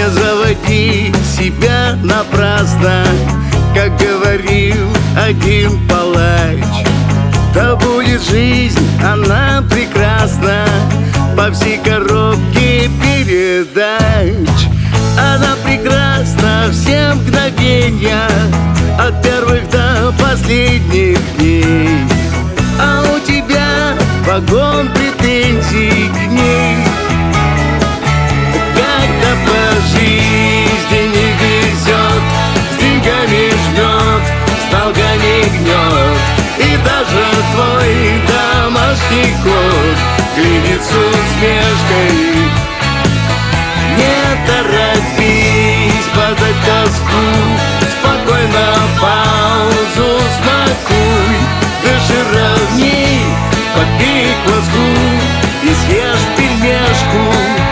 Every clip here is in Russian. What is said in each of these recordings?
Не заводи себя напрасно, как говорил один палач. Да будет жизнь, она прекрасна, по всей коробке передач. Она прекрасна все мгновения, от первых до последних дней. А у тебя вагон претензий к ней. Когда по жизни не везет, с деньгами жмет, с долгами гнет, и даже твой домашний кот глядит с усмешкой. Не торопись подать тоску, спокойно паузу смакуй. Дыши ровней, попей кваску и съешь пельмешку.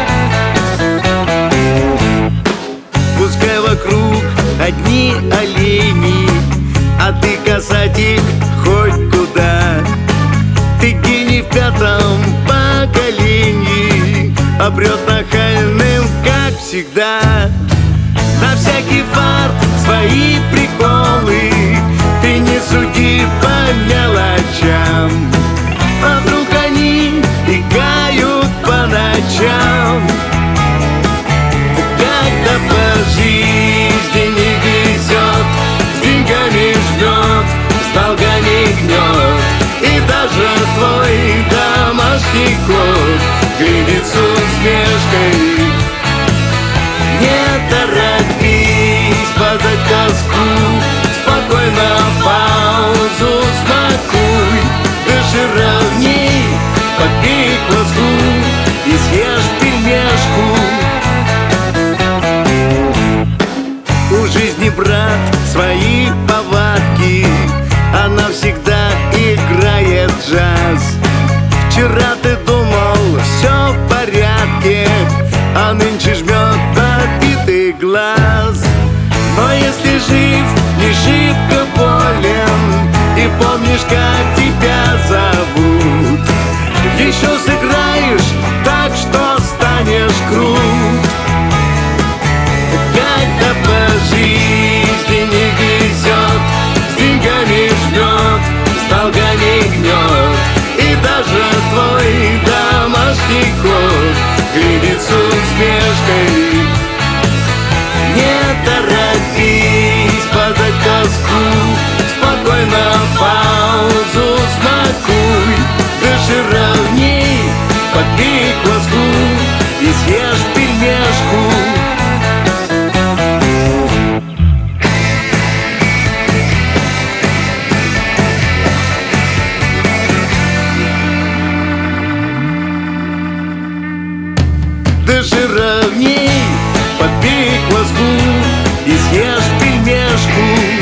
Пускай вокруг одни олени, а ты, касатик, хоть куда. Ты гений в пятом поколении, обрет нахальным, как всегда. На всякий фарт свои приколы, ты не суди по мелочам. А вдруг они играют по ночам. Когда по жизни не везет, с деньгами жмет, с долгами гнет, и даже твой домашний кот глядит с усмешкой. Не торопись подать тоску, спокойно паузу смакуй. Дыши ровней, попей кваску и съешь пельмешку. У жизни, брат, свои повадки, она всегда играет джаз. Вчера ты думал, все в порядке, а нынче жмет побитый глаз. Но если жив, не шибко болен, и помнишь, как тебя зовут, еще сыграешь так, что станешь крут. Когда по жизни не везет, с деньгами жмет, с долгами гнет, и даже твой домашний кот глядит с усмешкой. Не торопись подать тоску, спокойно паузу смакуй. Дыши ровней, попей кваску и съешь пельмешку. Дыши ровней, попей кваску и съешь пельмешку.